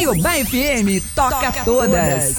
Riobá FM toca todas.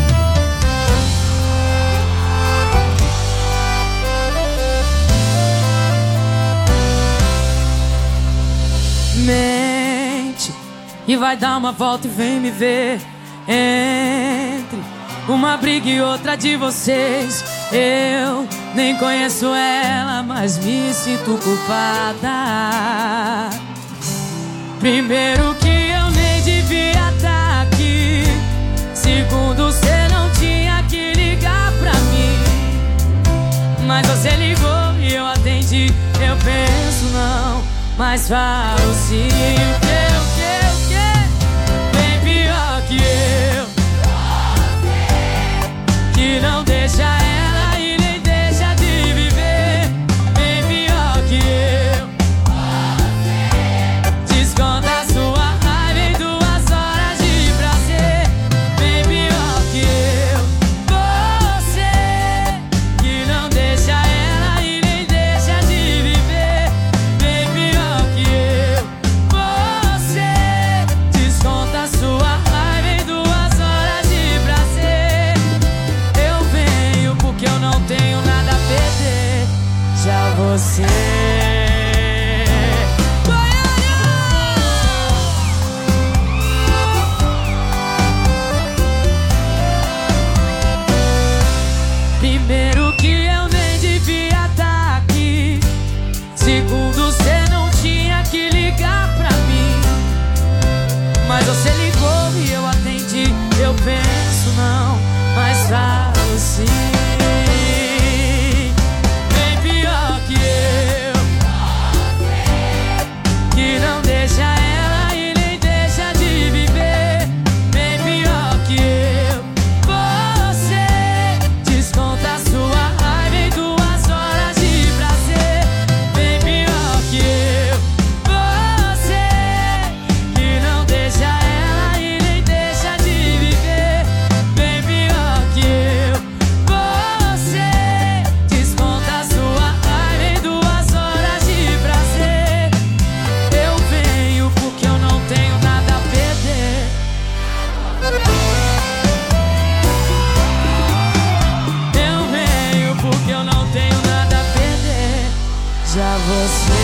Mente e vai dar uma volta e vem me ver. Entre uma briga e outra de vocês, eu nem conheço ela, mas me sinto culpada. Primeiro que eu nem devia estar aqui. Segundo, cê não tinha que ligar pra mim. Mas você ligou e eu atendi. Eu penso não, mas falo sim. O que? Bem pior que eu, que não deixa ela e nem deixa de viver. Bem pior que eu, desconta sua raiva em 2 horas de prazer. Bem pior que eu, você que não deixa ela e nem deixa de viver. Bem pior que eu, você desconta sua raiva em 2 horas de prazer. Eu venho porque eu não tenho nada a perder. Já você primeiro que eu nem devia estar aqui. Segundo, cê não tinha que ligar pra mim. Mas você ligou e eu atendi. Eu penso não, mas falo sim. Bem pior que eu, que não deixa ela e nem deixa de viver. Bem pior que eu, você desconta sua raiva em 2 horas de prazer. Bem pior que eu, você que não deixa ela e nem deixa de viver. Bem pior que eu, você desconta sua raiva em 2 horas de prazer. Eu venho porque eu não tenho nada a perder. Eu venho porque eu não tenho nada a perder. Já você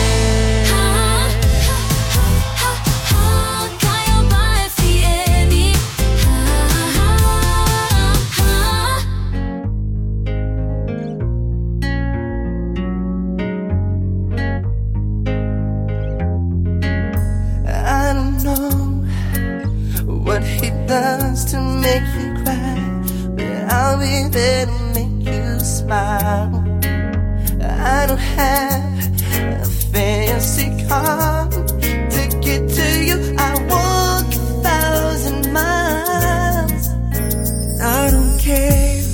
Caiobá FM. I don't know what he does to make you cry, but I'll be there to make you smile. I don't have a fancy car to get to you. I walk 1,000 miles. I don't care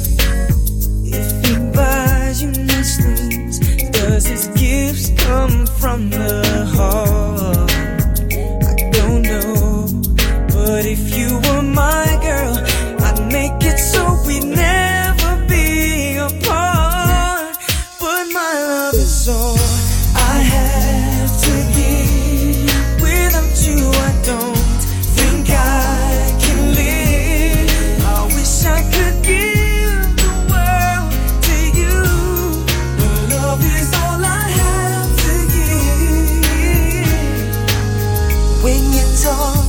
if he buys you nice things. Does his gifts come from the heart? I don't know, but if you were my girl, I'd make it so we'd never be apart. But my love is all I have to give. Without you, I don't think I can live. I wish I could give the world to you, but love is all I have to give. When you talk,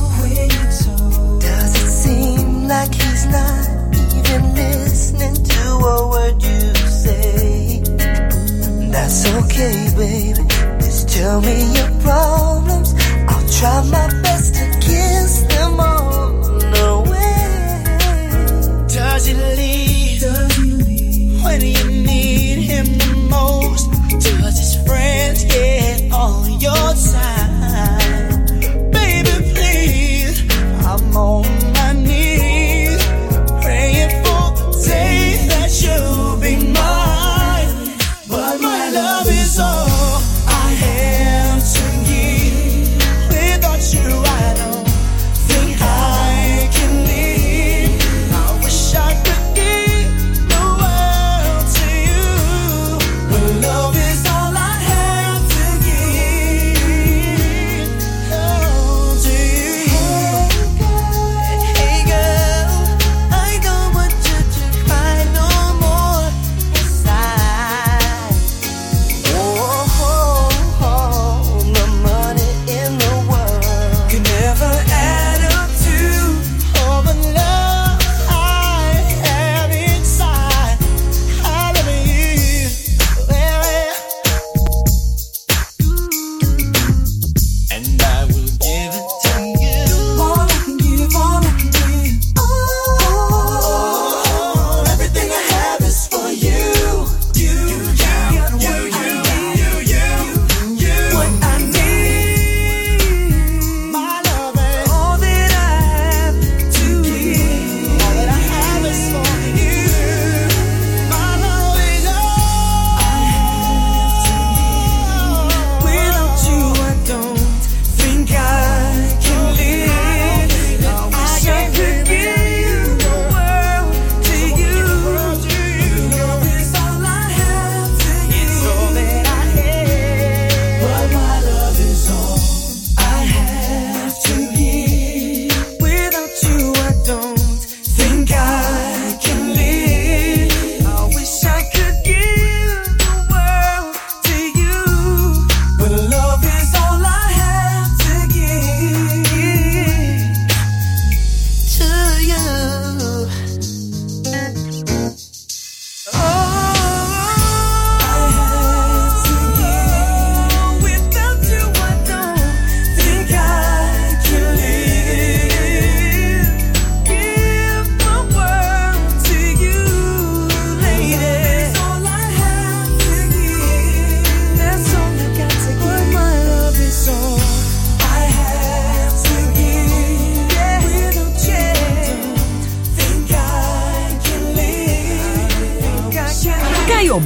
does it seem like he's not even listening to a word you say? That's okay, baby. Just tell me your problems. I'll try my best to kiss them all away. Does he leave when you need him the most? Does his friends get on your side? Baby, please, I'm on my knees, praying for the day that you'll be mine. But my love is all I have to give. Without you, I don't think I can live. I wish I could give the world to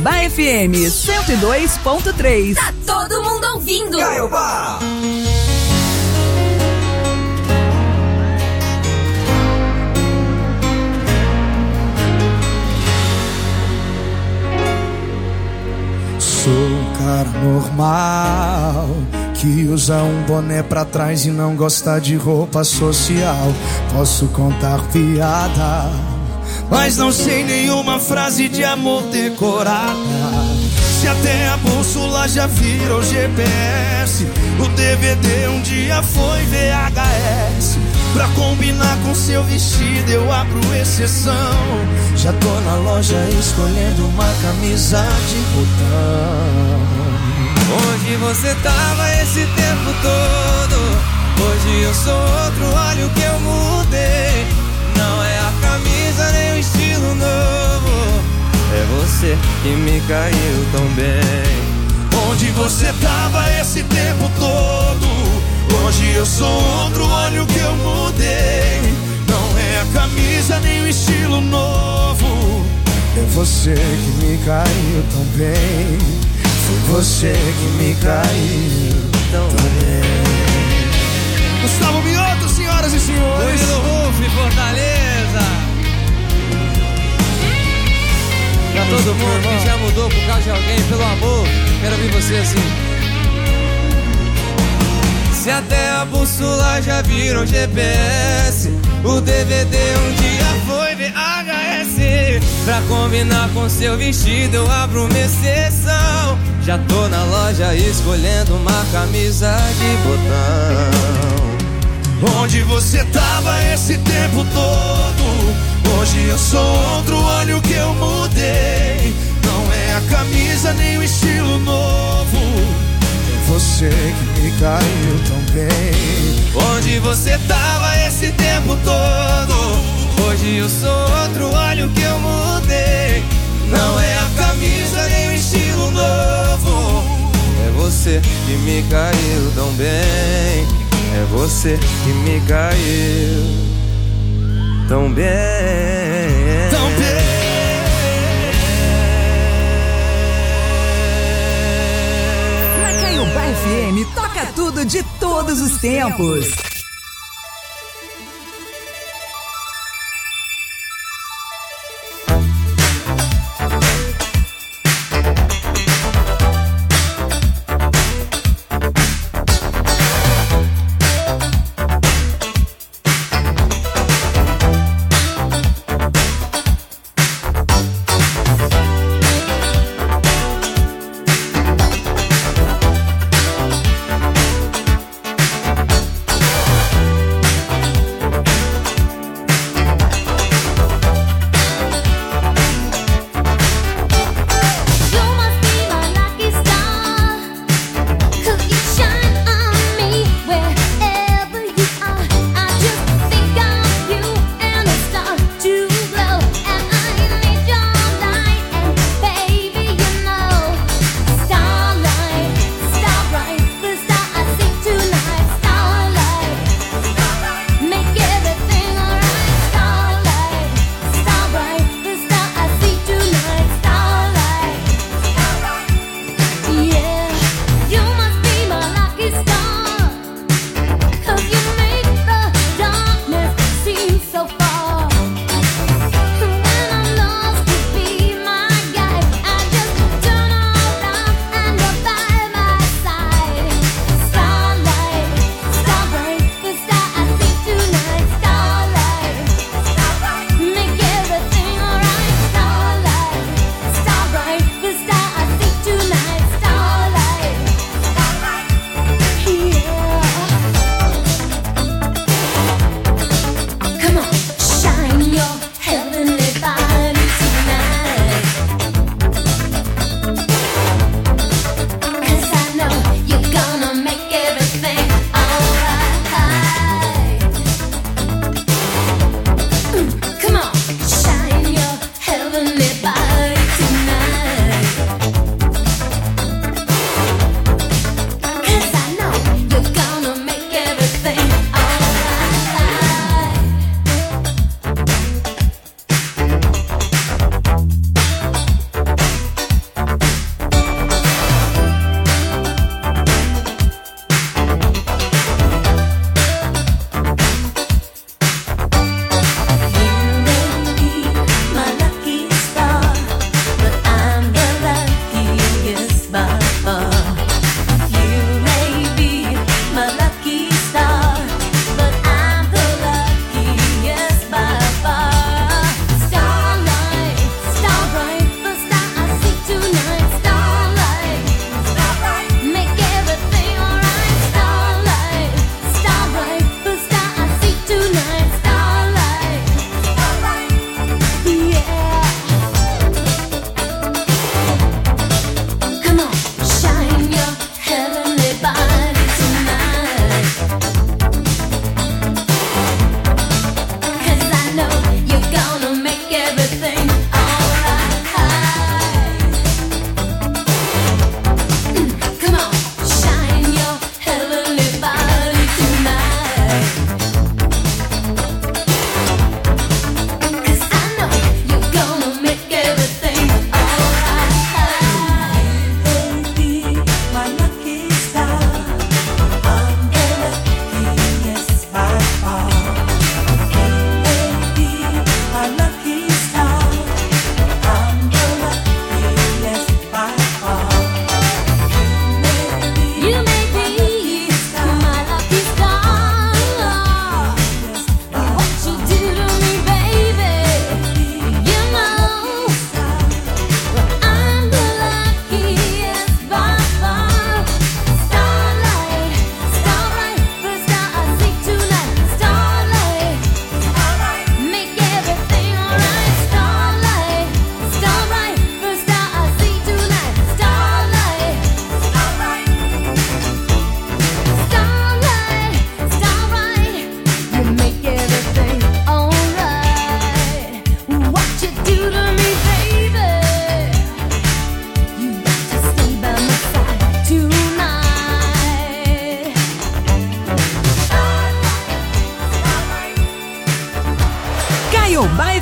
Caiobá FM 102.3. Tá todo mundo ouvindo. Caiobá. Sou um cara normal que usa um boné pra trás e não gosta de roupa social. Posso contar piada, mas não sei nenhuma frase de amor decorada. Se até a bússola já virou GPS, o DVD um dia foi VHS. Pra combinar com seu vestido eu abro exceção. Já tô na loja escolhendo uma camisa de botão. Onde você tava esse tempo todo? Hoje eu sou outro, olha o que eu mudei. Não é a camisa nem o estilo novo, é você que me caiu tão bem. Onde você tava esse tempo todo? Hoje eu sou outro, olha o que eu mudei. Não é a camisa nem o estilo novo, é você que me caiu tão bem. Foi você que me caiu tão bem. Gustavo Mioto, senhoras e senhores. Murilo Ruf, Fortaleza. Pra todo mundo que já mudou por causa de alguém, pelo amor, quero ouvir você assim. Se até a bússola já virou GPS, o DVD um dia foi VHS. Pra combinar com seu vestido eu abro uma exceção. Já tô na loja escolhendo uma camisa de botão. Onde você tava esse tempo todo? Hoje eu sou outro, olha o que eu mudei. Não é a camisa nem o estilo novo, é você que me caiu tão bem. Onde você tava esse tempo todo? Hoje eu sou outro, olha o que eu mudei. Não é a camisa nem o estilo novo, é você que me caiu tão bem. É você que me caiu tão bem. Tão bem. Na Caiobá FM toca tudo de todos os tempos.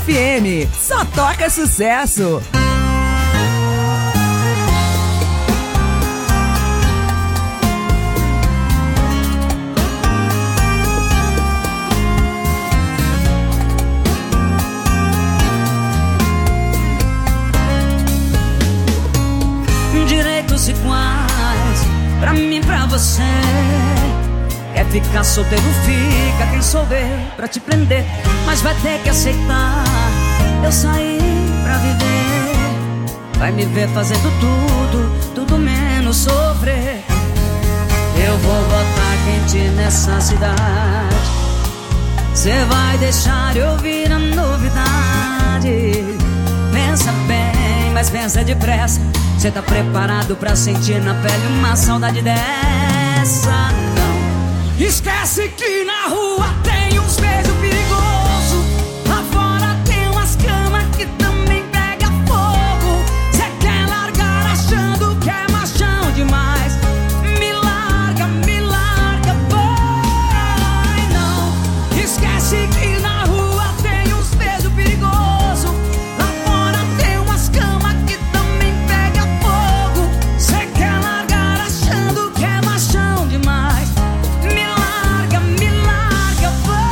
FM. Só toca sucesso. Direitos iguais pra mim, pra você. Quer ficar solteiro, fica. Quem sou eu pra te prender? Mas vai ter que aceitar. Eu saí pra viver. Vai me ver fazendo tudo menos sofrer. Eu vou botar quente nessa cidade. Cê vai deixar eu ouvir a novidade. Pensa bem, mas pensa depressa. Cê tá preparado pra sentir na pele uma saudade dessa? Não. Esquece que na rua tem uns beijos perigosos. Lá fora tem umas camas que também pega fogo. Cê quer largar achando que é machão demais. Me larga, vai. Não. Esquece que na rua tem uns beijos perigosos. Lá fora tem umas camas que também pega fogo. Cê quer largar achando que é machão demais. Me larga, vai.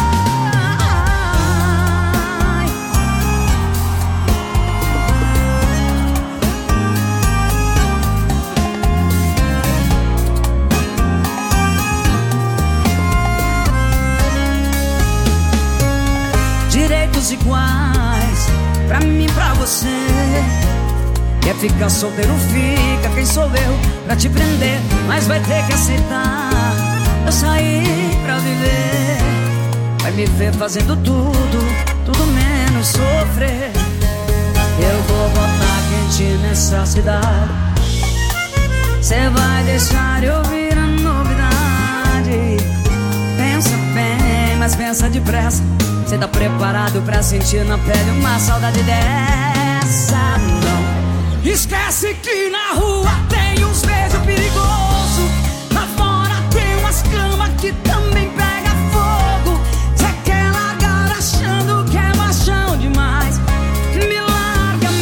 Direitos iguais pra mim, pra você. Quer ficar solteiro, fica. Quem sou eu pra te prender? Mas vai ter que aceitar. Eu saí pra viver. Vai me ver fazendo tudo menos sofrer. Eu vou botar quente nessa cidade. Cê vai deixar eu ouvir a novidade. Pensa bem, mas pensa depressa. Cê tá preparado pra sentir na pele uma saudade dessa? Não. Esquece que na rua tem uns beijos perigosos. Lá fora tem umas camas que também pega fogo. Cê quer largar achando que é machão demais. Me larga,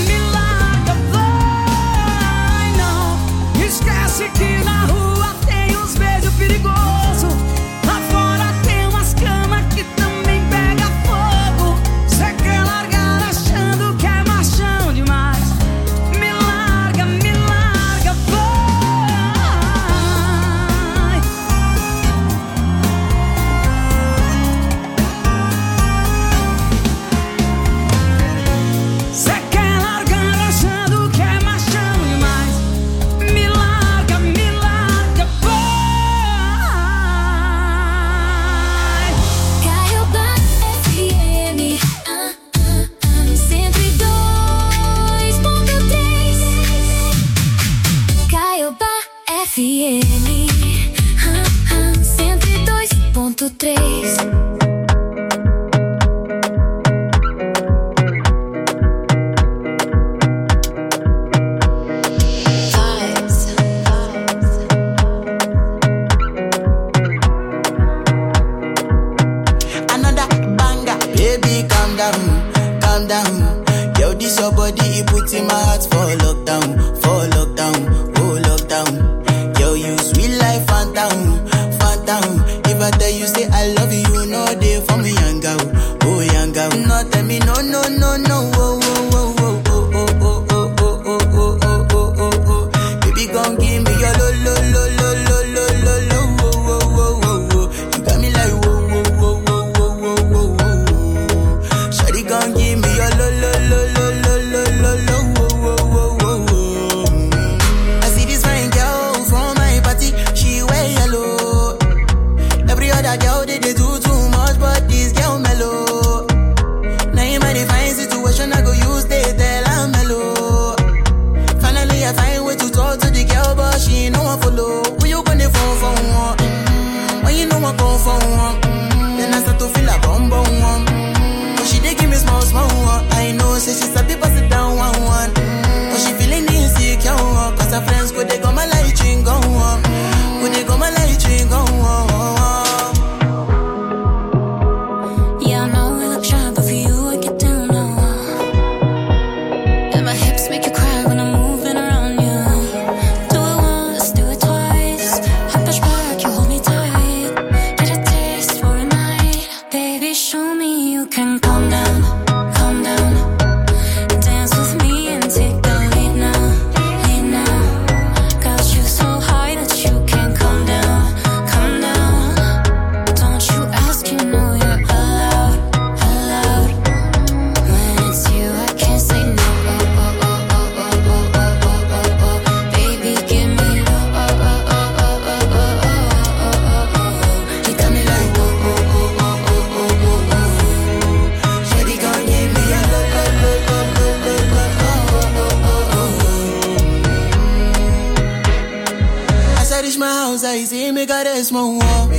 vai. Não. Esquece que na rua tem uns beijos perigosos. Lá fora tem umas camas que também pega fogo. Cê quer largar achando que é machão demais. Me larga, vai. Cê quer largar achando que é machão demais. Me larga, vai. Caiobá FM 102.3. Caiobá FM 102.3. Another banger, baby, calm down. Yo, this your body, it puts in my heart for lockdown, oh lockdown. Yo, you sweet life, phantom. If I tell you say I love you, you know they for me, young girl, oh young girl. No, tell me no, oh, oh. Baby, gon' give me your lo. You got me like whoa. Shawty gon' give me your lo. I see this fine girl from my party, she wear yellow. Every other girl they do too much, but this girl mellow. Now in my fine situation, I go use they tell I'm mellow. Finally I find way to talk to the girl, but she ain't no one follow. Who you gonna phone for one? When you know I come for one, then I start to feel a bum one. But she dey give me small one. I know say she's a bit pass it down one. But she feeling insecure, cause her friends go they go my light ring go on. Go they go my light ring go on. Yeah, I know we look shy, but for you I get down low. my house, I see me got a small wall.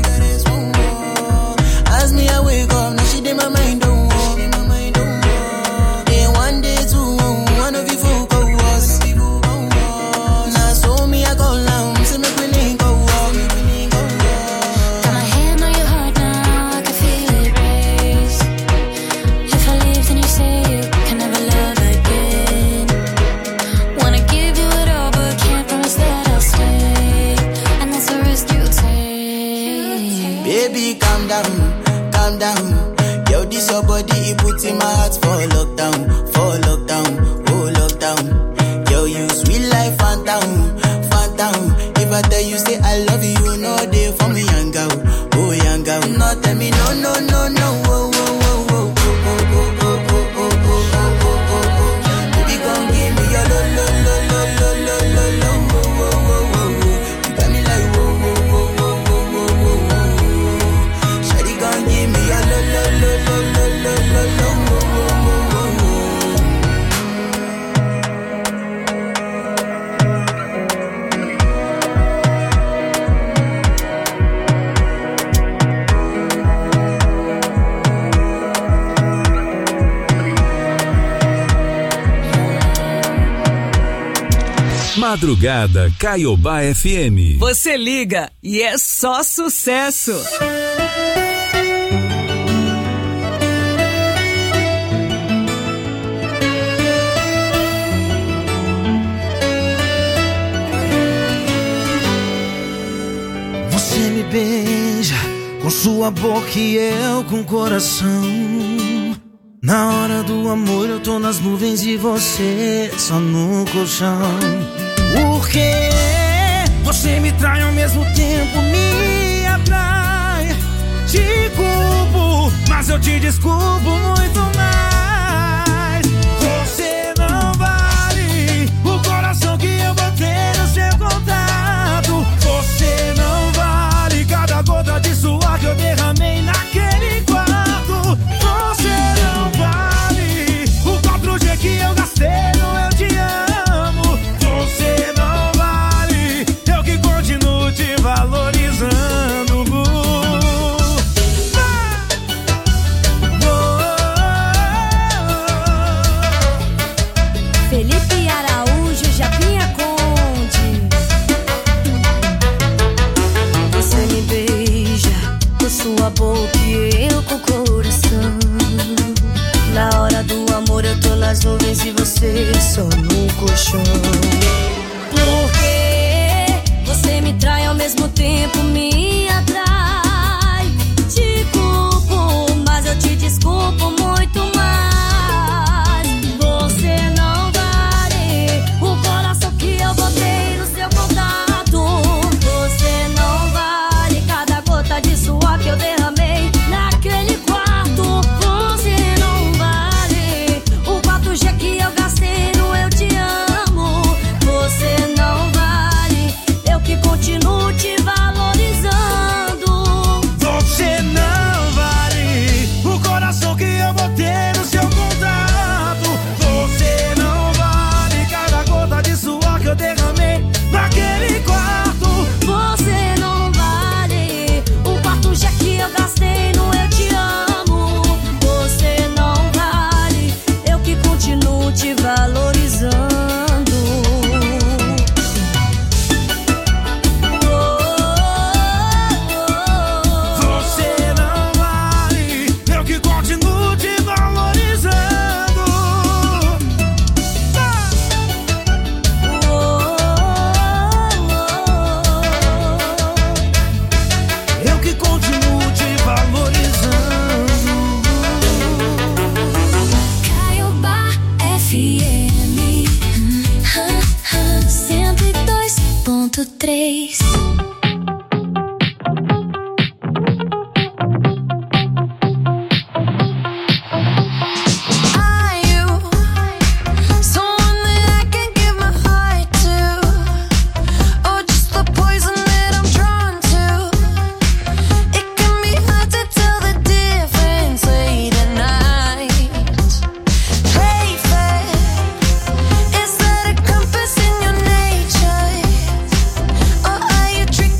As me I wake up, now she did my mind don't walk. Day one, day two, one of you fool go us. Now so me I go down, so make me link go walk. Got my hand on your heart now, I can feel it race. If I leave, then you say you can never love again. Wanna give you it all, but can't promise that I'll stay. And that's the risk you take. Baby, calm down. Yo, this your body, it puts in my heart for lockdown, oh lockdown. Yo, you sweet life, phantom. If I tell you say I love you, you know they for me, young girl, oh young girl. No, tell me no, oh, baby, come give me your lo. You got me like whoa. Shawty, come give me your lo. Madrugada Caiobá FM. Você liga e é só sucesso. Você me beija com sua boca e eu com o coração. Na hora do amor eu tô nas nuvens e você só no colchão. Porque você me trai ao mesmo tempo, me atrai. Te culpo, mas eu te desculpo muito mais. Você não vale o coração que eu botei no seu contato. Você não vale cada gota de suor que eu derramei naquele quarto. Você não vale o 4G que eu gastei no Eu Te Amo. Você não vale, eu que continuo te valorizando. Felipe Araújo, Japinha Conde. Você me beija com sua boca e eu com o coração. Na hora do amor eu tô nas nuvens e você só no colchão. Porque você me trai ao mesmo tempo, me atrai. Te culpo, mas eu te desculpo muito mais. Você não vale o coração que eu botei no seu contato. Você não vale cada gota de suor que eu derramei naquele quarto. Você não vale o 4G que eu gastei no Eu Te Amo. Você não vale, eu que continuo te valorizando. Você não vale o coração que eu botei no seu contato. Você não vale cada gota de suor que eu derramei naquele quarto. Você não vale o 4G que eu gastei no Eu Te Amo. Você não vale, eu que continuo te valorizando. Você não vale, eu que continuo te valorizando. Eu que continuo te valorizando. Caiobá FM 102.3. Are you someone that I can give my heart to, or just the poison that I'm drawn to? It can be hard to tell the difference late at night. Play fair, is that a compass in your nature, or are you tricking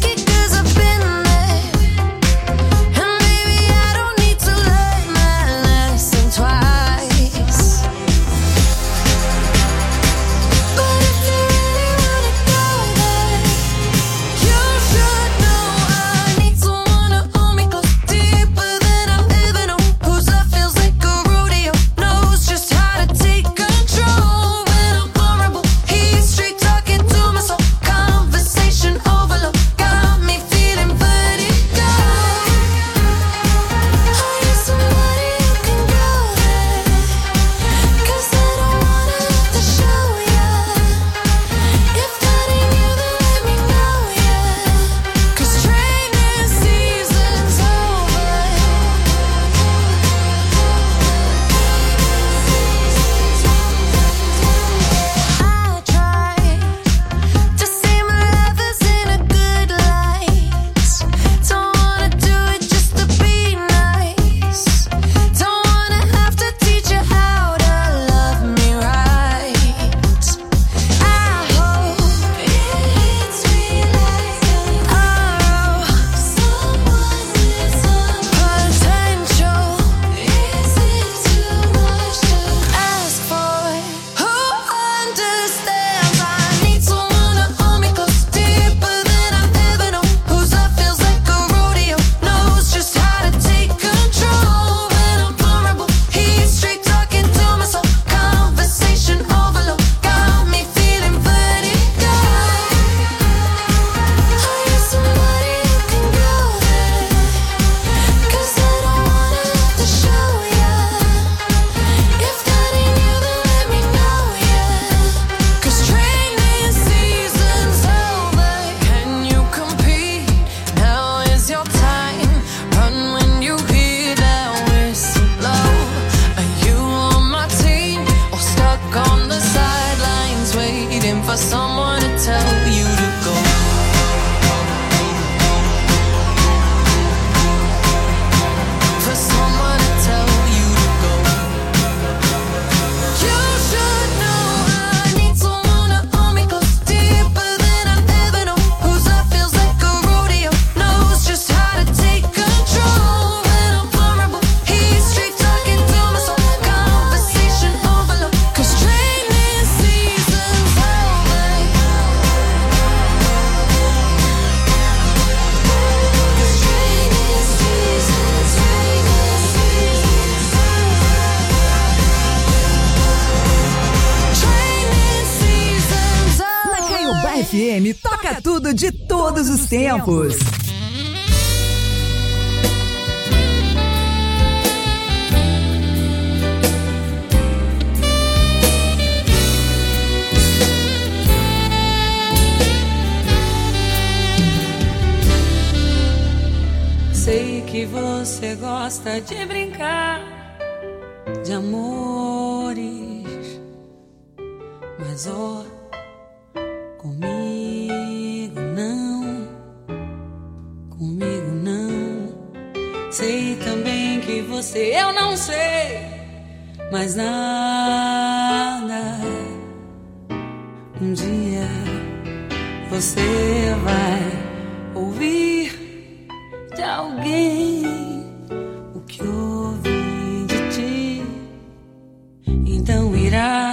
FM toca tudo de todos os tempos. Sei que você gosta de brincar de amores, mas ó, comigo não, comigo não. Sei também que você, eu não sei mais nada. Um dia você vai ouvir de alguém o que ouvi de ti, então irá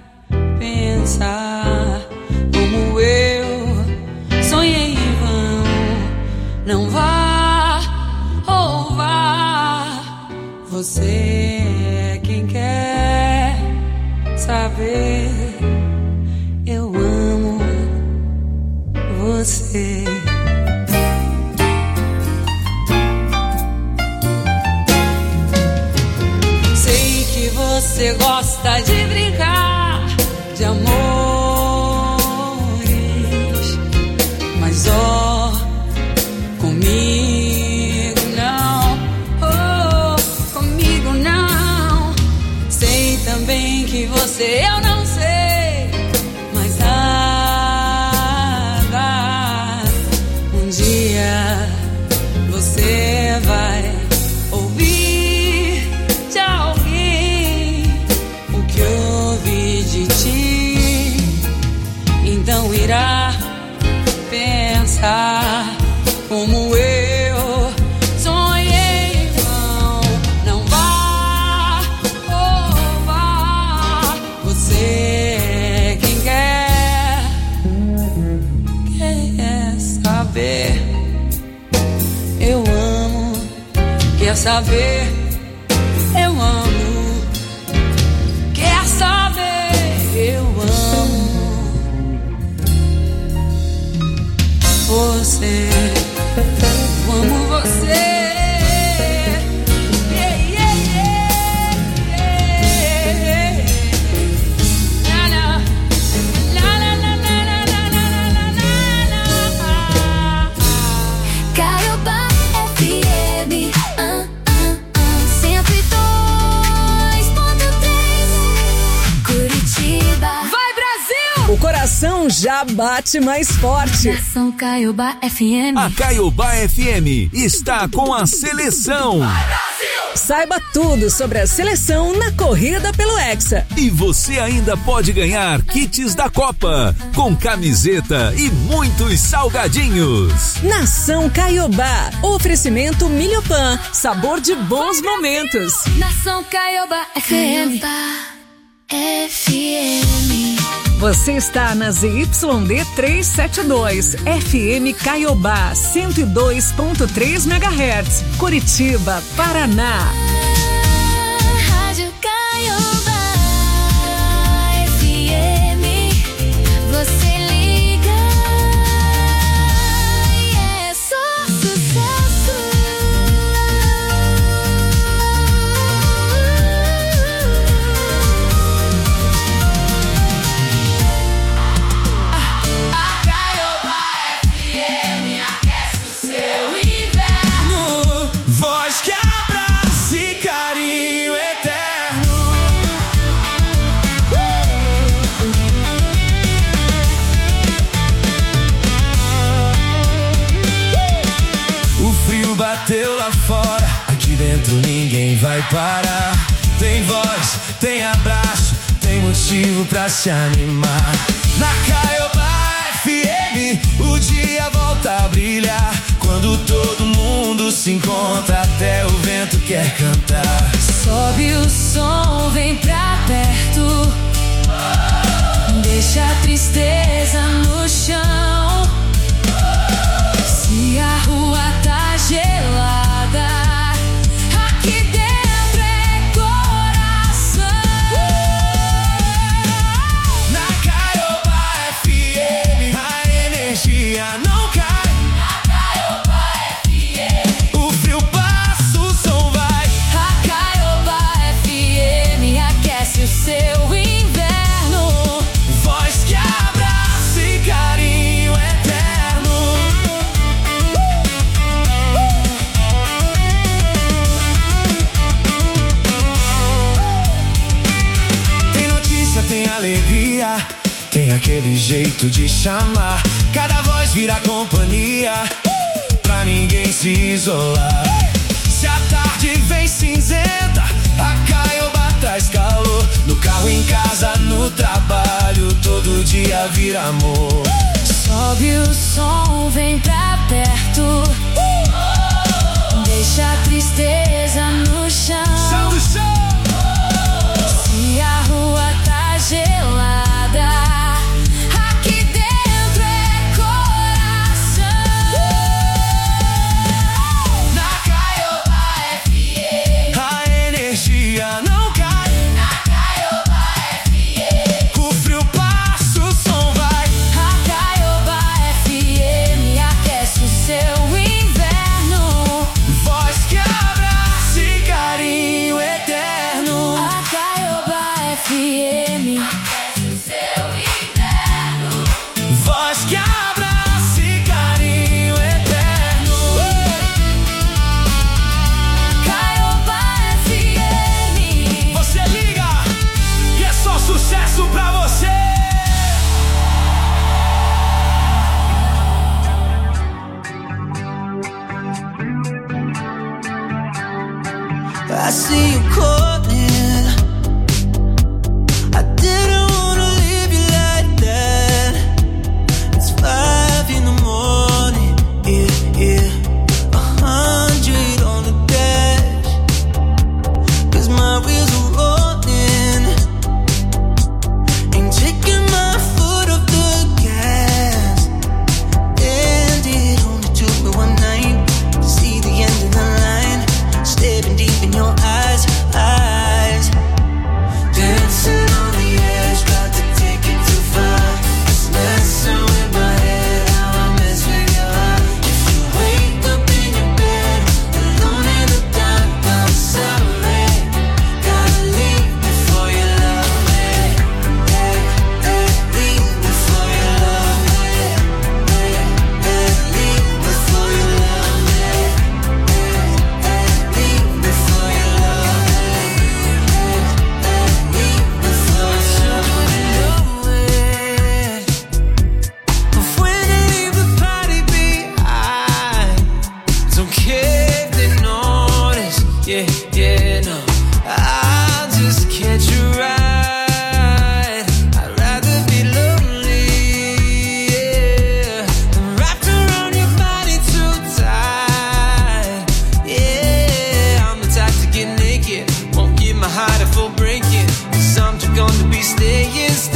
pensar como eu sonhei em vão. Não vá ou vá, você é quem quer saber. Eu amo você. Você gosta de brincar de amores, mas ó, comigo não, oh, comigo não. Sei também que você, eu não sei mais nada. Um dia você vai ouvir de alguém que ouvi de ti, então irá pensar como eu sonhei em vão. Não vá, oh, vá, você é quem quer saber. Eu amo, quer saber, eu amo. Eu amo você, eu amo você. Yeah, yeah, yeah, yeah. Na, na, na, na, na, na, na, na, na, na. Caiobá FM, 102.3, Curitiba. Vai, Brasil! O coração já bate mais forte. Nação Caiobá FM. A Caiobá FM está com a seleção. Saiba tudo sobre a seleção na corrida pelo Hexa. E você ainda pode ganhar kits da Copa, com camiseta e muitos salgadinhos. Nação Caiobá. Oferecimento Milhopan. Sabor de bons momentos. Nação Caiobá FM. FM. Você está na ZYD 372, FM Caiobá, 102.3 MHz, Curitiba, Paraná. Rádio Caiobá FM. Você liga e é só sucesso. Voz que abraça e carinho eterno. O frio bateu lá fora, aqui dentro ninguém vai parar. Tem voz, tem abraço, tem motivo pra se animar. Na Caiobá FM, o dia volta a brilhar. Quando todo mundo se encontra, até o vento quer cantar. Sobe o som, vem pra perto. Deixa a tristeza no chão. Se a rua tá gelada, aqui dentro é coração. Na Caiobá FM, a energia jeito de chamar. Cada voz vira companhia, pra ninguém se isolar. Se a tarde vem cinzenta, a Caioba traz calor. No carro, em casa, no trabalho, todo dia vira amor. Sobe o som, vem pra perto. Deixa a tristeza no chão. Chão do chão. Se a rua tá gelada, aqui dentro é coração. Na Caioba FM, a energia não cai. Na Caioba FM, com o frio passa, o som vai. A Caioba FM aquece o seu inverno. Voz que abraça e carinho eterno. A Caioba FM aquece o seu inverno. Voz que abraça e carinho eterno. Caioba FM. Você liga e é só sucesso pra você. I see you calling. I didn't wanna leave you like that. It's 5 in the morning, yeah. 100 on the dash, 'cause my wheels are rolling. Ain't taking my foot off the gas. And it only took me one night to see the end of the line. Staring deep in your eyes. Dancing on the edge, about to take it too far. It's messing with my head, how I mess with your heart. If you wake up in your bed, alone in the dark, I'm sorry. Gotta leave before you love me. Leave before you love me. Leave before you love me. Leave before you love me. Leave before you love me. Before you leave the party behind, don't care if they notice. Yeah, no. I'll just catch you right. I'd rather be lonely, yeah, than wrapped around your body too tight. Yeah, I'm the type to get naked, won't give my heart a full breaking, 'cause I'm just gonna be staying.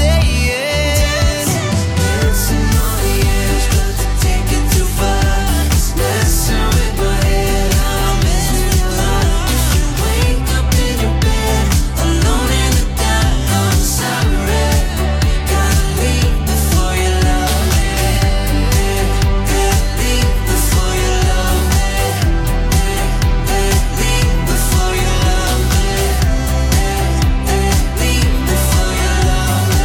Dancing on the edge, but to take it too far. It's messing with my head, how I mess with your heart. If you wake up in your bed, alone in the dark, I'm sorry. Gotta leave before you love me. Leave before you love me. Leave before you love me. Leave before you love me.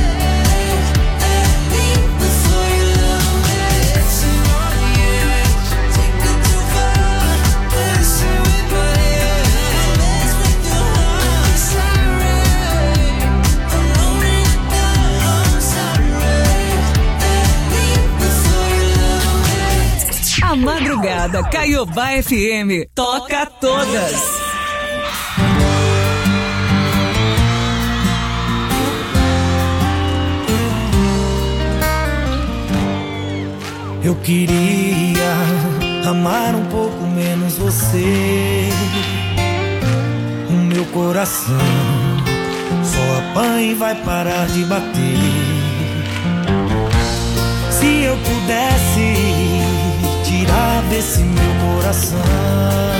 Leave before you love me. Dancing on the edge, take it too far. Dancing with my head, mess with your heart. Sorry, alone in the dark, I'm sorry. Leave before you love me. A madrugada Caioba FM toca todas. Eu queria amar um pouco menos você. O meu coração só apanha e vai parar de bater. Se eu pudesse tirar desse meu coração,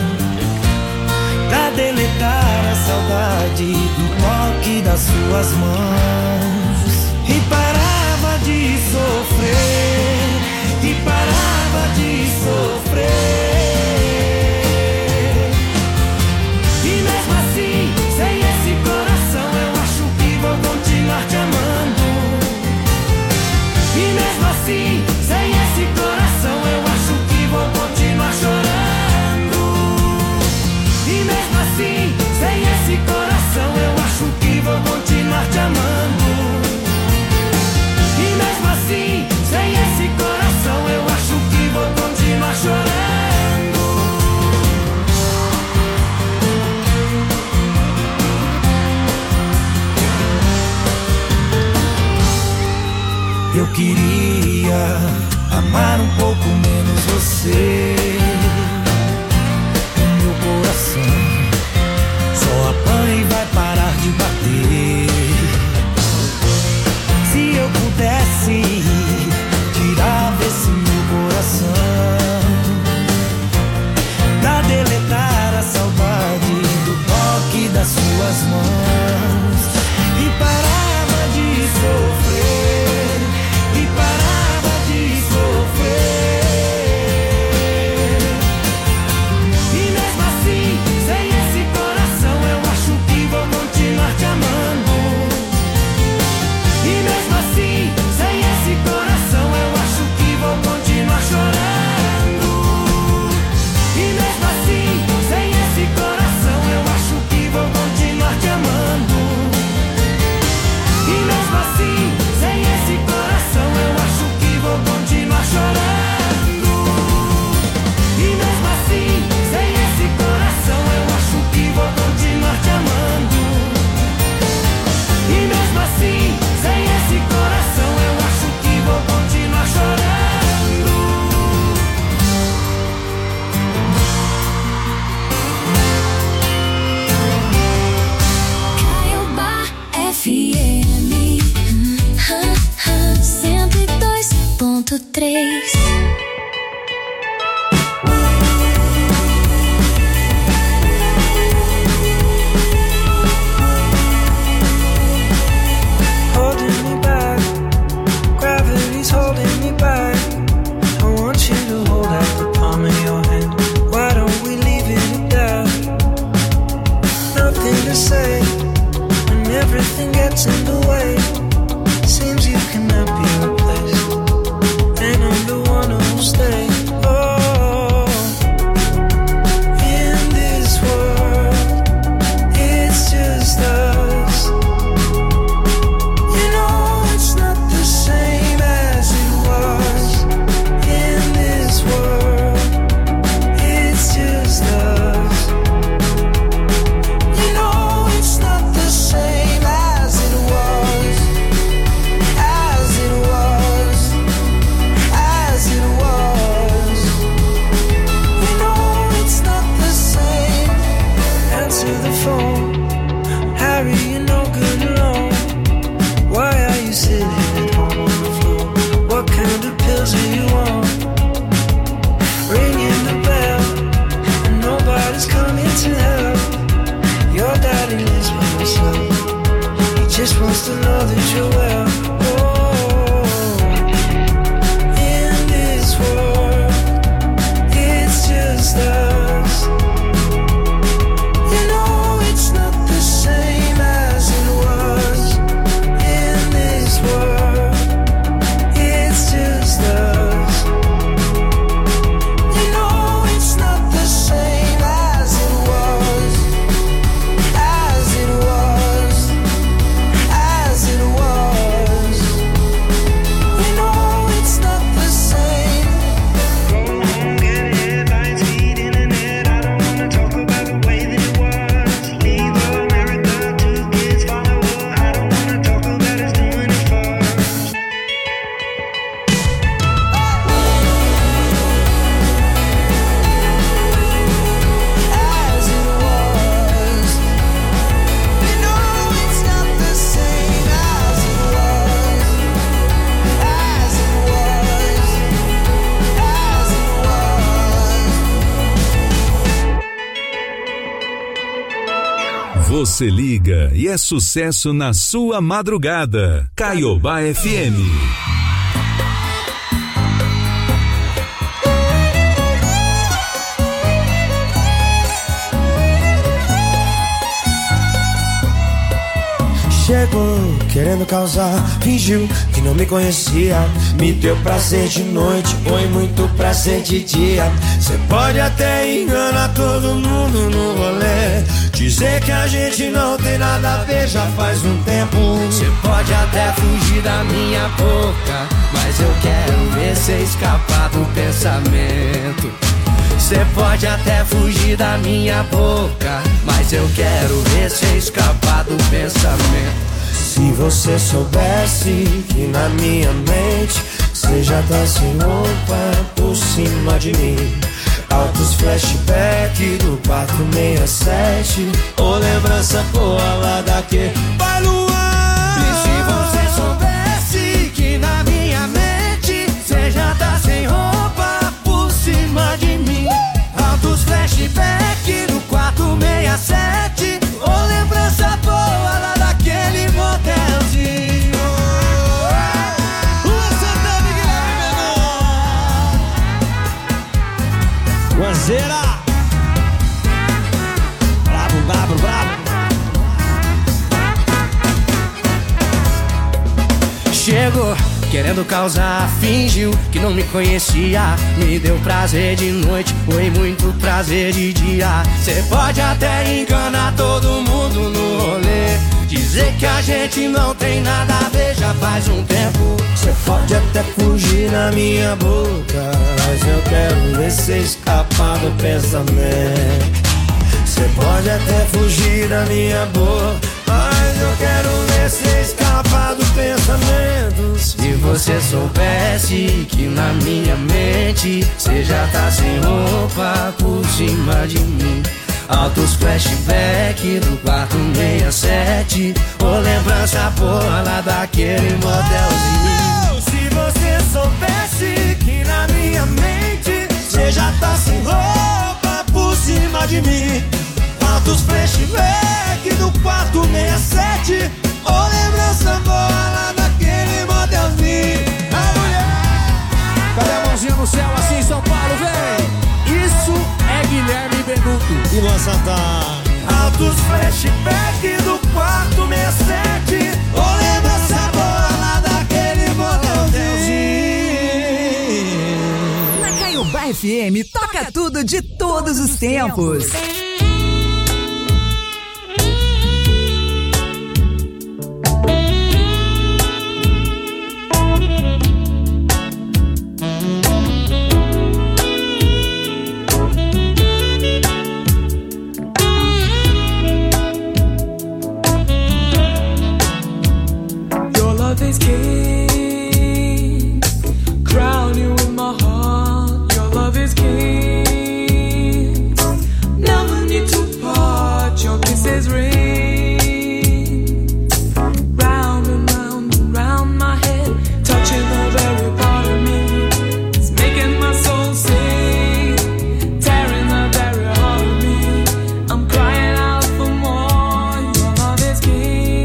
pra deletar a saudade do toque das suas mãos, e parava de sofrer, e parava de sofrer. E mesmo assim, sem esse coração, eu acho que vou continuar te amando. E mesmo assim, sem esse coração, eu acho que vou continuar chorando. E mesmo assim, sem esse coração, eu acho que vou continuar te amando. E 100.3. Holding me back, gravity's holding me back. I want you to hold out the palm of your hand. Why don't we leave it at that? Nothing to say when everything gets in the way. Seems you cannot be replaced, and I'm the one who'll stay. Oh, in this world, it's just us. You know it's not the same as it was. In this world, it's just us. You know it's not the same as it was. As it was. As it was. You know it's not the same. Answer the phone. Harry, you're no good alone. Why are you sitting at home on the floor? What kind of pills do you want? Ringing the bell, and nobody's coming to help. Your daddy lives by himself. He just wants to know that you're well. Oh, in this world, it's just us. You know it's not the same as it was. In this world, it's just us. You know it's not the same as it was. As it was. As it was. You know it's not the same. Go home, get headlines, feed internet. I don't wanna talk about the way that it was. Leave America, 2 kids follow her. I don't wanna talk about us doing it first. As it was. You know it's not the same as it was. As it was. As it was. Você liga e é sucesso na sua madrugada. Caiobá FM. Chegou querendo causar, fingiu que não me conhecia. Me deu prazer de noite, foi muito prazer de dia. Cê pode até enganar todo mundo no rolê, dizer que a gente não tem nada a ver já faz um tempo. Cê pode até fugir da minha boca, mas eu quero ver cê escapar do pensamento. Cê pode até fugir da minha boca, mas eu quero ver cê escapar do pensamento. Se você soubesse que na minha mente cê já tá sem roupa por cima de mim. Altos flashback do 467, ou lembrança boa lá daquele Vai Luan. E se você soubesse que na minha mente cê já tá sem roupa por cima de mim. Altos flashback do 467, ou lembrança boa lá daquele motelzinho. Lua Santana e Guilherme Menor. Guanzeira. Bravo, bravo, bravo. Chegou querendo causar, fingiu que não me conhecia. Me deu prazer de noite, foi muito prazer de dia. Cê pode até enganar todo mundo no rolê, dizer que a gente não tem nada a ver já faz um tempo. Cê pode até fugir na minha boca, mas eu quero ver cê escapar do pensamento. Cê pode até fugir da minha boca, mas eu quero ver cê escapar do pensamento. Se você soubesse que na minha mente cê já tá sem roupa por cima de mim. Altos flashback do 467, ou lembrança boa lá daquele motelzinho. Se você soubesse no céu, assim em São Paulo, vem! Isso é Guilherme Benuto. E Luan Santana. Altos flashback do quarto 67. Ou lembrança boa lá daquele motelzinho. Na Caiobá FM, toca tudo de todos os tempos. Is king, crown you in my heart. Your love is king. Never need to part. Your kisses ring round and round and round my head, touching the very part of me. It's making my soul sing, tearing the very heart of me. I'm crying out for more. Your love is king.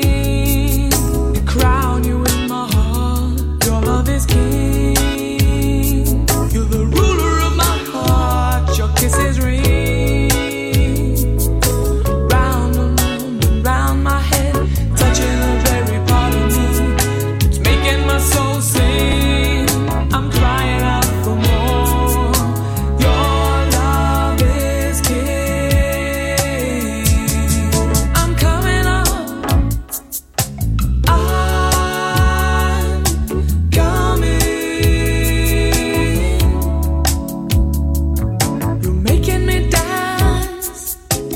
Crown you in my heart. Your love is king. You're the ruler of my heart. Your kisses ring round and round and round my head, touching the very part of me. It's making my soul sing. I'm crying out for more. Your love is king. I'm coming up. You're making me dance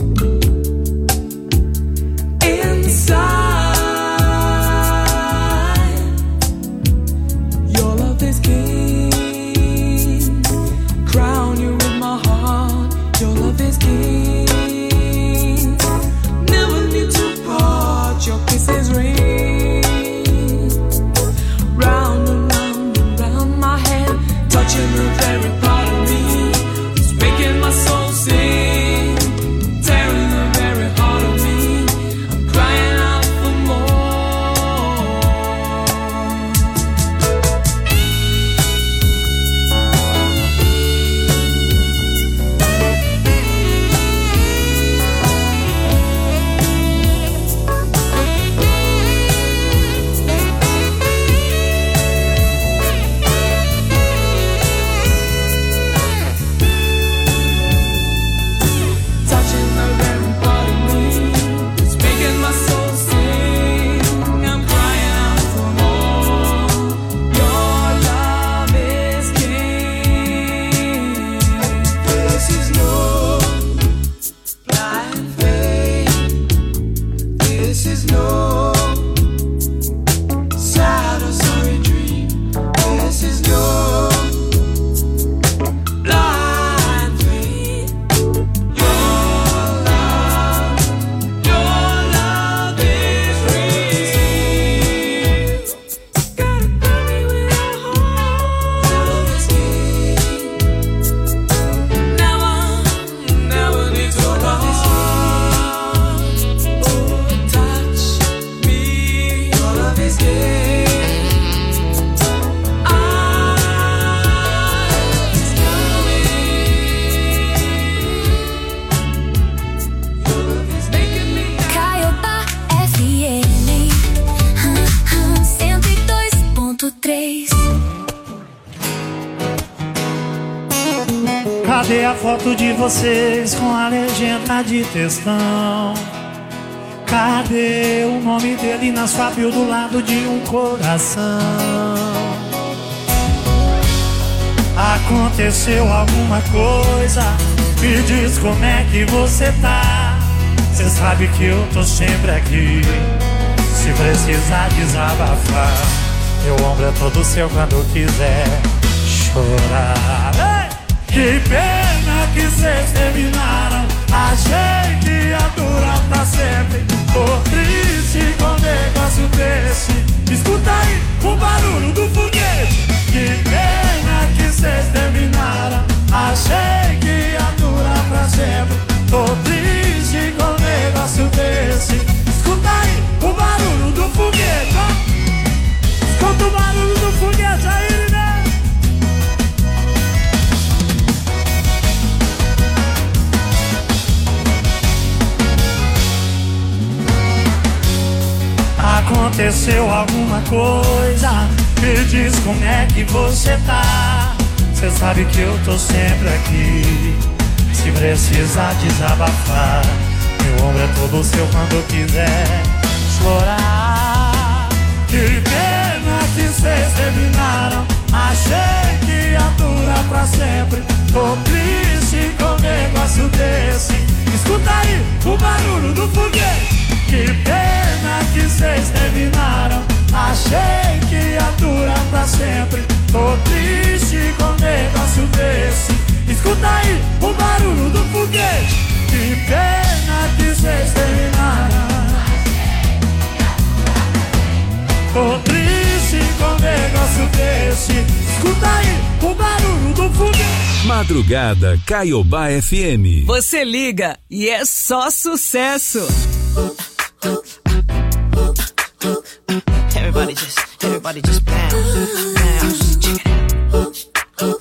inside. Your love is king. Crown you with my heart. Your love is king. Never need to part. Your kisses ring round and round and round my head, touching the very part of me. It's making my soul sing, tearing the very heart of me. I'm crying out for touching the very part of me. It's making my soul sing. I'm crying out for more. Your love is king. This is no blind faith. This is no sad or sorry dream. This is no blind faith. Your love is real. Gotta bury with your heart. Your love is king. Never need to part. Oh, touch me. Your love is king. It's coming. Your love is making me Caiobá FM 102.3. Cadê a foto de vocês com a legenda de textão? Cadê o nome dele na sua bio do lado de um coração? Aconteceu alguma coisa? Me diz como é que você tá. Cê sabe que eu tô sempre aqui, se precisar desabafar. Meu ombro é todo seu quando quiser chorar. Ei! Que pena que cês terminaram. Achei que ia durar pra sempre. Tô triste com um negócio desse. Escuta aí o barulho do foguete. Que pena que cês terminaram. Achei que ia durar pra sempre. Tô triste com um negócio desse. Escuta aí o barulho do foguete, ó. Escuta o barulho do foguete aí, né? Aconteceu alguma coisa, me diz como é que você tá. Cê sabe que eu tô sempre aqui, se precisar desabafar. Meu ombro é todo seu quando quiser chorar. Que pena que cês terminaram, achei que ia durar pra sempre. Tô triste com um negócio desse. Escuta aí o barulho do foguete. Que pena que cês terminaram, achei que ia durar pra sempre. Tô triste com um negócio desse. Escuta aí o barulho do foguete. Que pena que cês terminaram. Tô triste com um negócio desse. Escuta aí o barulho do foguete. Madrugada Caiobá FM. Você liga e é só sucesso. Everybody just bounce, bounce. Check it out.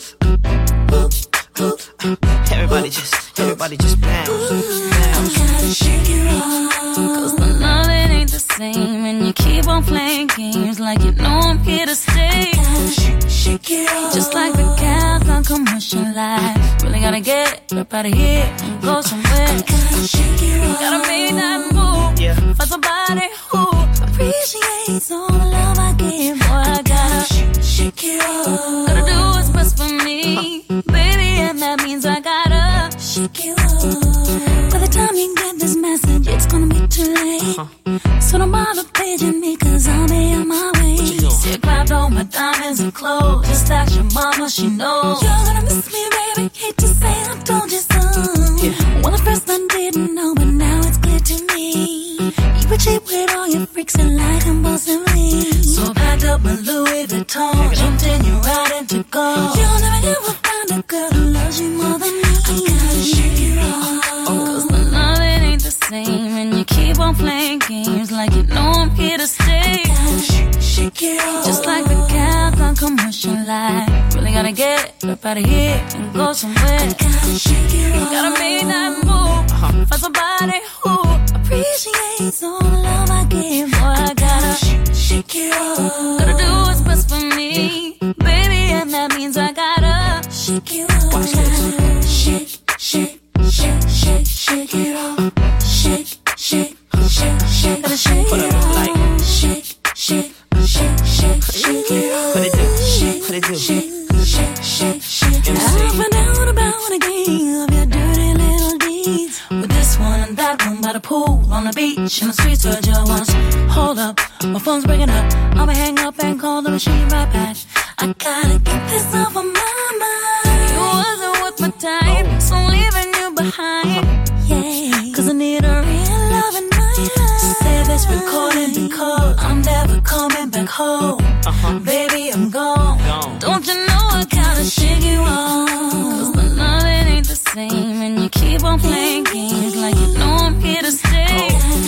Everybody just bounce, bounce. Gotta shake it off, 'cause the love it ain't the same, and you keep on playing games like you know I'm here to stay. Gotta shake it off, just like the cat on commercial life. Really gotta get up out of here and go somewhere. Gotta shake it off, gotta make that move, yeah. For somebody who appreciates all the love I give. Boy, I gotta shake it off. Gotta do what's best for me, baby, and that means I gotta shake it off. By the time you get this message, it's gonna be too late. So don't bother paging me, 'cause I'll be on my way. See, I grabbed all my diamonds and clothes, just ask your mama, she knows. You're gonna miss me, baby, hate to say I told you so. Well, at first I didn't know, but now it's clear to me. You were cheap with all your freaks and like impulsively. So I packed up my Louis Vuitton, jumped in your ride into gold. You'll never ever find a girl who loves you more than me. I gotta shake it off, 'cause the love it ain't the same, and you keep on playing games like you know I'm here to stay. I gotta shake it off, just like the cat on commercial life. Really gotta get up out of here and go somewhere. I gotta shake it off, gotta make that move, find somebody who appreciates all the love I give. Boy, I gotta shake it off. Gotta do what's best for me, baby, and that means I gotta shake it off. Watch this. Shake, shake, shake, shake, shake it off. Shake, shake, shake, shake, gotta shake it off. Shake, shake, shake, shake, shake it off. What it do? Shake, What it do? shake, shake, shake, shake it off. I found out about a game of your dirty little deeds. With this one and that one by the pool, on the beach, in the streets where you once. Hold up, my phone's breaking up. I'ma hang up and call the machine right back. I gotta get this off of my mind. You wasn't worth my time, so I'm leaving you behind. Yeah, 'cause I need a real love in my life. Save this recording because I'm never coming back home. Baby, I'm gone. Don't you know I gotta shake you off, 'cause the love it ain't the same, and you keep on playing games like you know I'm here to stay.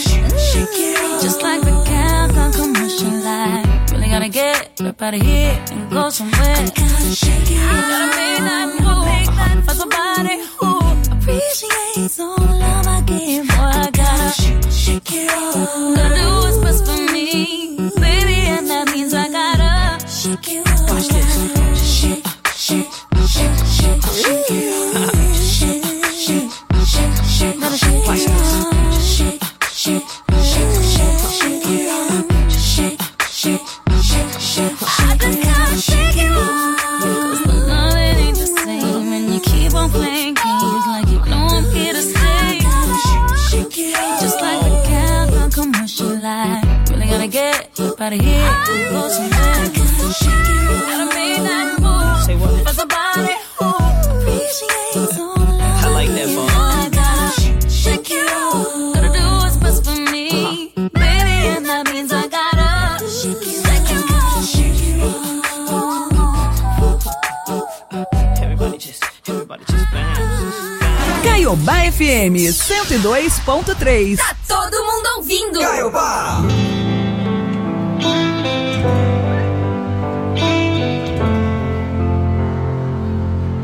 Shake it off, just like the cat on commercial life. Really gotta get up out of here and go somewhere. I gotta shake it off, gotta make that move, for somebody who appreciates all the love I give. Boy, I gotta shake it off. Gotta do what's best for me, baby, and that means I gotta shake it off. Watch this. Shake, shake, shake, shake, shake it off. Shake, shake, shake, shake, gotta shake it off. Shake, shake, shake, shake, shake it off. Shake, shake, shake, shake, I just gotta shake it off, 'cause the love it ain't the same, and you keep on playing games like you know I'm here to stay. Shake it off, just like the cat on commercial life. Really gotta get up out of here and go somewhere. Shake it off, gotta make that move. Say what? For somebody who appreciates all the love I like that, Bob. I gotta shake it off. Gotta do what's best for me, baby, and that means I gotta shake it off. Shake it off. Everybody just bounce. Caiobá FM 102.3. Tá todo mundo ouvindo. Caiobá.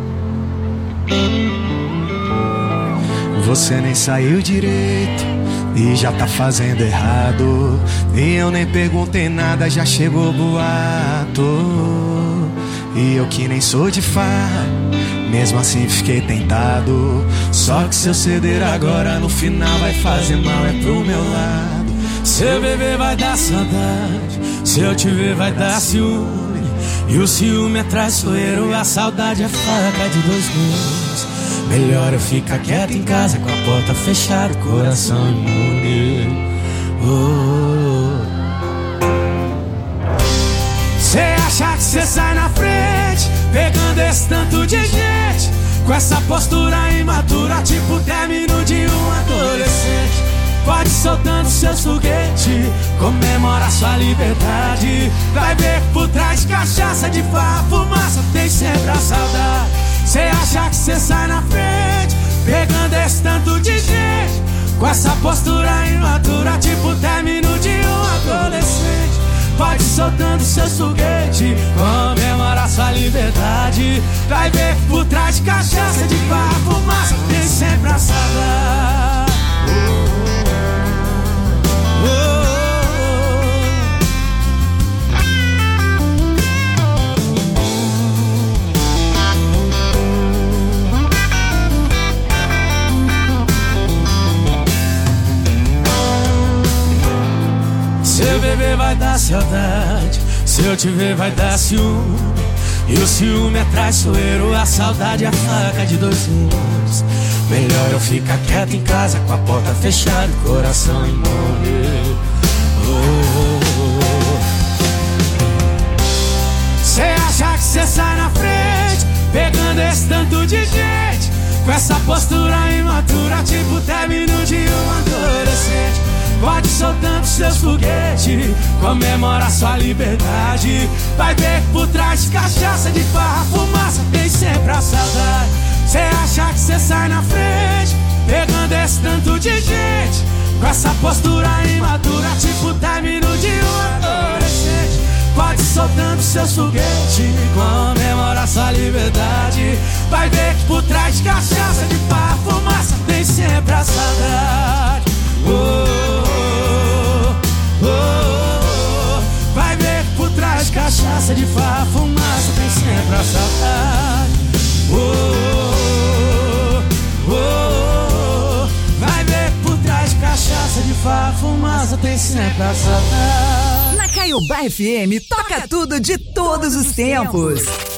Você nem saiu direito e já tá fazendo errado. E eu nem perguntei nada, já chegou boato. E eu que nem sou de farra, mesmo assim fiquei tentado. Só que se eu ceder agora, no final vai fazer mal, é pro meu lado. Se eu beber vai dar saudade, se eu te ver vai dar ciúme. E o ciúme é traiçoeiro, a saudade é faca de dois gumes. Melhor eu ficar quieto em casa, com a porta fechada, coração imune. Cê acha que cê sai na frente, pegando esse tanto de gente, com essa postura imatura, tipo término de um adolescente. Pode soltando seus foguetes, comemora sua liberdade. Vai ver que por trás de cachaça, de farra, fumaça, tem sempre a saudade. Cê acha que cê sai na frente, pegando esse tanto de gente, com essa postura imatura, tipo término de um adolescente. Pode soltando seus foguetes, comemora sua liberdade. Vai ver que por trás de cachaça, de farra, fumaça, tem sempre a saudade. Se eu beber vai dar saudade, se eu te ver vai dar ciúme. E o ciúme é traiçoeiro, a saudade é a faca de dois gumes. Melhor eu ficar quieto em casa, com a porta fechada, coração imune. Cê acha que cê sai na frente, pegando esse tanto de gente, com essa postura imatura, tipo término de um adolescente. Pode soltando seus foguetes, comemora sua liberdade. Vai ver que por trás de cachaça, de farra, fumaça, tem sempre a saudade. Cê acha que cê sai na frente, pegando esse tanto de gente, com essa postura imatura, tipo término de um adolescente. Pode soltando seus foguetes, comemora sua liberdade. Vai ver que por trás de cachaça, de farra, fumaça, tem sempre a saudade. Vai ver que por trás de cachaça, de farra, fumaça, tem sempre a saudade. Vai ver que por trás de cachaça, de farra, fumaça, tem sempre a saudade. Na Caiobá FM, toca tudo de todos os tempos.